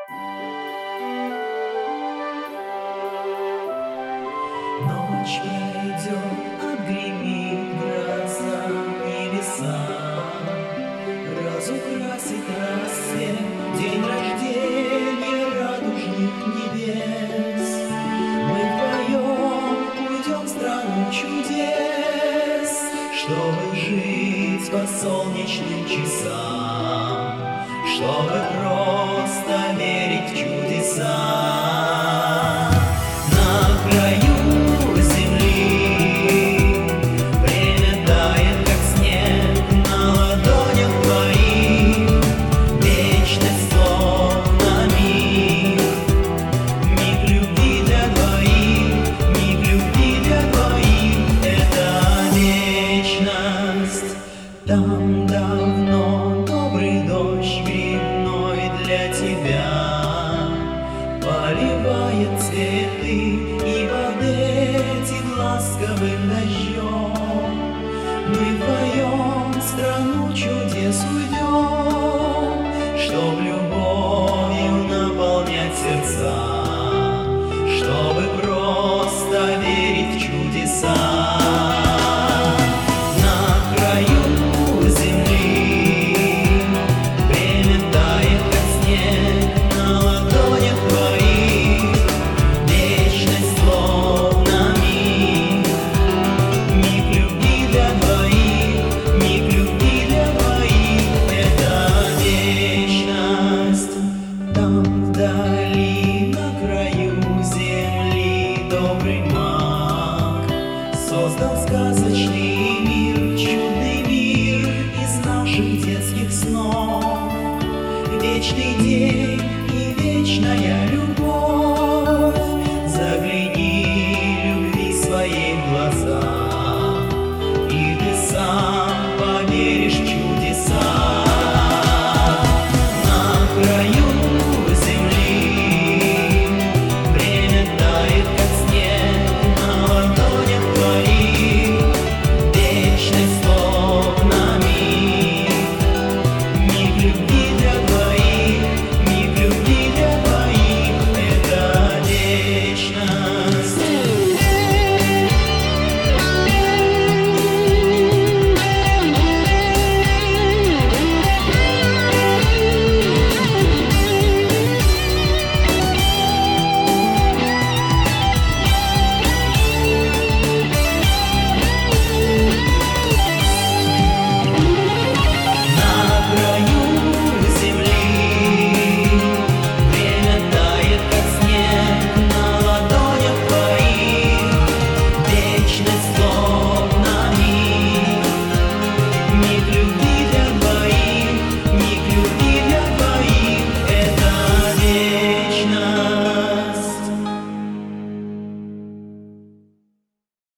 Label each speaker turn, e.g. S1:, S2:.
S1: Ночь пройдет, отгремит гроза, небеса разукрасит рассвет, день рождения радужных небес. Мы вдвоем уйдем в страну чудес, чтобы жить по солнечным часам, чтобы просто верить в чудеса. Там давно добрый дождь грибной для тебя поливает цветы, и под этим ласковым дождем мы вдвоем в страну чудес уйдем, чтоб любовью наполнять сердца, чтобы просто верить в чудеса. Вдали, на краю земли, добрый маг создал сказочный мир, чудный мир из наших детских снов. Вечный день и вечная любовь.